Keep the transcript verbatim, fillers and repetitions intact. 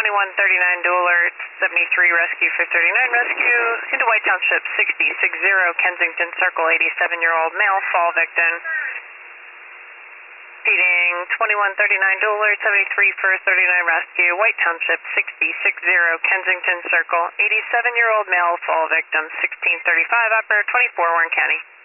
twenty-one thirty-nine dual alert, seventy-three rescue for thirty-nine rescue, into White Township, sixty, six zero, Kensington Circle, eighty-seven-year-old male, fall victim. Repeating, twenty-one thirty-nine dual alert, seventy-three for thirty-nine rescue, White Township, sixty, six zero, Kensington Circle, eighty-seven-year-old male, fall victim, sixteen thirty-five, operator twenty-four, Warren County.